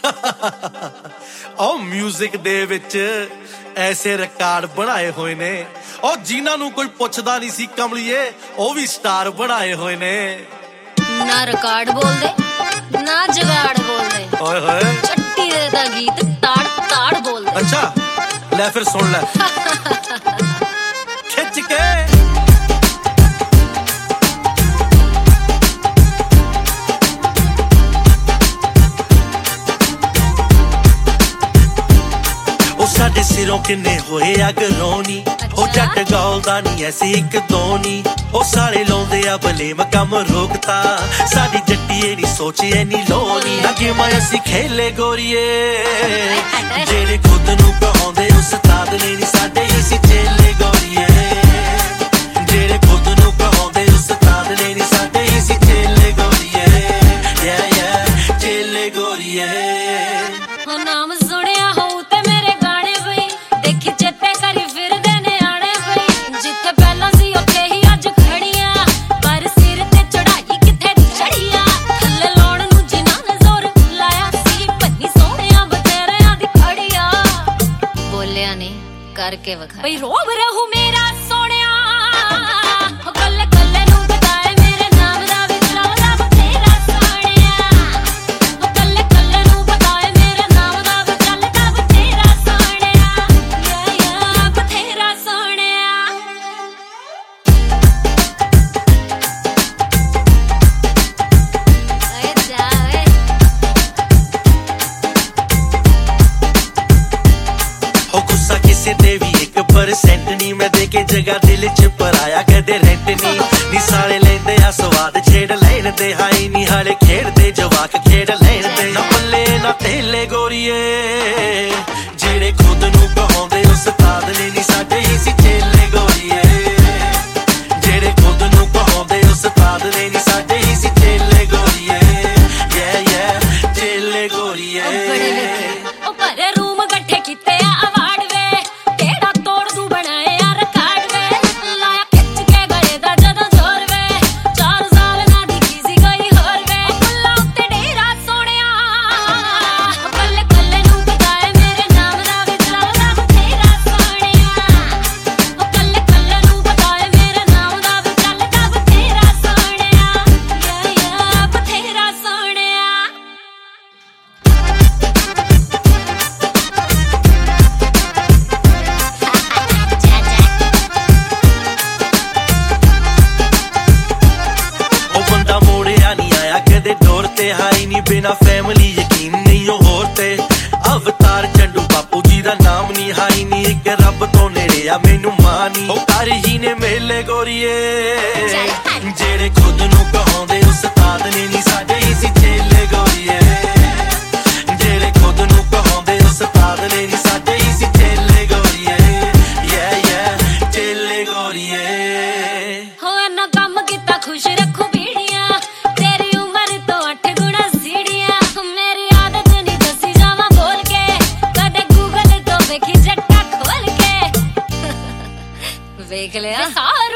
ਉਹ ਮਿਊਜ਼ਿਕ ਦੇ ਵਿੱਚ ਐਸੇ ਰਿਕਾਰਡ ਬਣਾਏ ਹੋਏ ਨੇ ਉਹ ਜਿਨ੍ਹਾਂ ਨੂੰ ਕੋਈ ਪੁੱਛਦਾ ਨਹੀਂ ਸੀ ਕਮਲੀਏ, ਉਹ ਵੀ ਸਟਾਰ ਬਣਾਏ ਹੋਏ ਨੇ। ਨਾ ਰਿਕਾਰਡ ਬੋਲਦੇ ਨਾ ਜਗਾੜ ਬੋਲਦੇ, ਓਏ ਹੋਏ ਚੱਟੀ ਦੇ ਦਾ ਗੀਤ ਤਾੜ ਤਾੜ ਬੋਲਦੇ। ਅੱਛਾ ਲੈ ਫਿਰ ਸੁਣ ਲੈ ਖਿੱਚ ਕੇ। ਸਾਡੇ ਸਿਰੋਂ ਕਿੰਨੇ ਹੋਏ ਅਗਰੋਨੀ, ਉਹ ਜੱਟ ਗਾਲਦਾ ਨੀ ਐਸੀ ਇੱਕ ਦੋ ਨੀ, ਉਹ ਸਾਰੇ ਲਾਉਂਦੇ ਆ ਬਲੇਮ ਕੰਮ ਰੋਕਤਾ, ਸਾਡੀ ਜੱਟੀਏ ਨੀ ਸੋਚੇ ਨੀ ਲੋਨੀ। ਲੱਗੇ ਮੈਂ ਅਸੀਂ ਖੇਲੇ ਗੋਰੀਏ ਜਿਹੜੇ ਖੁਦ ਨੂੰ ਕਹਾਉਂਦੇ ਉਸਤਾਦ ਨੇ ਨੀ ਸਾਡੇ ਹੀ ਸੀ ਚੇਲੇ ਗੋਰੀਏ, ਜਿਹੜੇ ਖੁਦ ਨੂੰ ਕਹਾਉਂਦੇ ਉਸਤਾਦ ਨੇ ਨੀ ਸਾਡੇ ਹੀ ਸੀ ਚੇਲੇ ਗੋਰੀਏ, ਯਾ ਯਾ ਚੇਲੇ ਗੋਰੀਏ। ਹੋ ਨਾਮ ਸੁਣਿਆ ਹੋਊ ਤੇ ਮੇਰੇ ਗਾਣੇ ਬਈ, ਦੇਖੀ ਚੇਤੇ ਕਰੀ ਫਿਰਦੇ ਨੇ ਆਣੇ ਬਈ, ਜਿੱਥੇ ਪਹਿਲਾਂ ਸੀ ਉੱਥੇ ਹੀ ਅੱਜ ਖੜੀਆਂ, ਪਰ ਸਿਰ ਤੇ ਚੜਾਈ ਕਿੱਥੇ ਦੀ ਚੜੀਆਂ, ਥੱਲੇ ਲਾਉਣ ਨੂੰ ਜਿਨ੍ਹਾਂ ਨੇ ਜ਼ੋਰ ਲਾਇਆ ਸੀ, ਪੰਨੀ ਸੋਹਣਿਆਂ ਬਤੇਰਿਆਂ ਦੀ ਖੜੀਆਂ। ਬੋਲਿਆ ਨਹੀਂ ਕਰਕੇ ਵਿਖਾ ਬਈ ਰੋਬ ਰਹੂ ਮੇਰਾ ਸੋਹਣਿਆ, ਕੱਲੇ ਕੱਲੇ ਨੂੰ ਬਤਾਏ ਮੇਰੇ ਨਾਮ ਦਾ ਵੀ ਚੱਲਦਾ ਬਤੇਰਾ ਸੋਹਣਿਆ, ਕੱਲੇ ਕੱਲੇ ਨੂੰ ਬਤਾਏ ਮੇਰੇ ਨਾਮ ਦਾ ਵੀ ਚੱਲਦਾ ਬਤੇਰਾ ਸੋਹਣਿਆ, ਯਾ ਬਤੇਰਾ ਸੋਹਣਿਆ। ਓਏ ਜਾ ਓਏ ਹੋ ਗੁੱਸਾ ਕਿਸੇ ਦੇ ਵੀ 1% ਨੀ, ਮੈਂ ਦੇ ਕੇ ਜਗ੍ਹਾ ਦਿਲ ਚ ਪਰਾਇਆ ਕਦੇ ਰੈਂਟ ਨੀ, ਨੀ ਸਾਲੇ ਲੈਂਦੇ ਆ ਸਵਾਦ ਛੇੜ ਲੈਣ ਦੇ, ਹਾਈ ਨੀ ਹਾਲੇ ਖੇਡਦੇ ਜਵਾਕ ਖੇਡ ਲੈਣ ਦੇ, ਨਾ ਪੱਲੇ ਨਾ ਤੇਲੇ ਗੋਰੀਏ ਜਿਹੜੇ ਖੁਦ ਨੂੰ ਕਹਾਉਂਦੇ ਉਸਤਾਦ ਨੇ ਨੀ ਸਾਡੇ ਹੀ ਸੀ ਚੇਲੇ ਗੋਰੀਏ, ਜਿਹੜੇ ਖੁਦ ਨੂੰ ਕਹਾਉਂਦੇ ਉਸਤਾਦ ਨੇ ਨੀ ਸਾਡੇ ਹੀ ਸੀ ਚੇਲੇ ਗੋਰੀਏ, ਯਾ ਯਾ ਚੇਲੇ ਗੋਰੀਏ। ਉਹ ਭਰੇ ਰੂਮ ਇਕੱਠੇ ਕੀਤੇ ਆ ਅਵਾਰਡ ਵੇ, ਕਿਹੜਾ ਤੋੜ ਦੂ ਬਣਾਏ ਆ ਰਿਕਾਰਡ ਵੇ, ਲਾਇਆ ਖਿੱਚ ਕੇ ਗਲੇ ਦਾ ਜਦੋਂ ਜ਼ੋਰ ਵੇ, 4 ਸਾਲ ਨਾ ਦਿਖੀ ਸੀ ਕੋਈ ਹੋਰ ਵੇ, ਫੁੱਲਾਂ ਉੱਤੇ ਡੇਰਾ ਸੋਹਣਿਆ, ਕੱਲੇ ਕੱਲੇ ਨੂੰ ਬਤਾਏ ਮੇਰੇ ਨਾਮ ਦਾ ਵੀ ਚੱਲਦਾ ਬਤੇਰਾ ਸੋਹਣਿਆ, ਕੱਲੇ ਕੱਲੇ ਨੂੰ ਬਤਾਏ ਮੇਰੇ ਨਾਮ ਦਾ ਵੀ ਚੱਲਦਾ ਬਤੇਰਾ ਸੋਹਣਿਆ, ਯਾ ਬਤੇਰਾ ਸੋਹਣਿਆ। ਉਹ ਬੰਦਾ ਮੋੜਿਆ ਨੀ ਆਇਆ ਕਦੇ ਡੋਰ ਤੇ, ਹਾਈ ਨੀ ਬਿਨਾ ਫੈਮਿਲੀ ਯਕੀਨ ਨਹੀਂ ਉਹ ਹੋਰ ਤੇ, ਅਵਤਾਰ ਚੰਡੂ ਬਾਪੂ ਜੀ ਦਾ ਨਾਮ ਨੀ, ਹਾਈ ਨੀ ਇੱਕ ਰੱਬ ਤੋਂ ਨੇੜੇ ਆ ਮੈਨੂੰ ਮਾਂ ਨੀ, ਉਹ ਕਰ ਹੀ ਨੇ ਮੇਲੇ ਗੋਰੀਏ ਜਿਹੜੇ ਖੁਦ ਨੂੰ ਕਹਾਉਂਦੇ ਉਸਤਾਦ ਨੇ ਨੀ ਸਾਡੇ ਹੀ ਸੀ ਚੇਲੇ ਗੋਰੀਏ, ਜਿਹੜੇ ਖੁਦ ਨੂੰ ਕਹਾਉਂਦੇ ਉਸਤਾਦ ਨੇ ਨੀ ਸਾਡੇ ਹੀ ਸੀ ਚੇਲੇ ਗੋਰੀਏ, ਯਾ ਯਾ ਚੇਲੇ ਗੋਰੀਏ। ਹੋ ਇੰਨਾ ਕੰਮ ਕੀਤਾ ਖੁਸ਼ ਰੱਖੂ ਬੀੜੀਆਂ, ਤੇਰੀ ਉਮਰ ਤੋਂ 8 ਗੁਣਾ ਸੀੜੀਆਂ, ਮੇਰੀ ਆਦਤ ਨਹੀਂ ਦੱਸੀ ਜਾਵਾਂ ਬੋਲ ਕੇ, ਕਦੇ ਗੂਗਲ ਤੋਂ ਵੇਖੀ ਜੱਟਾ ਖੋਲ ਕੇ ਵੇਖ ਲਿਆ।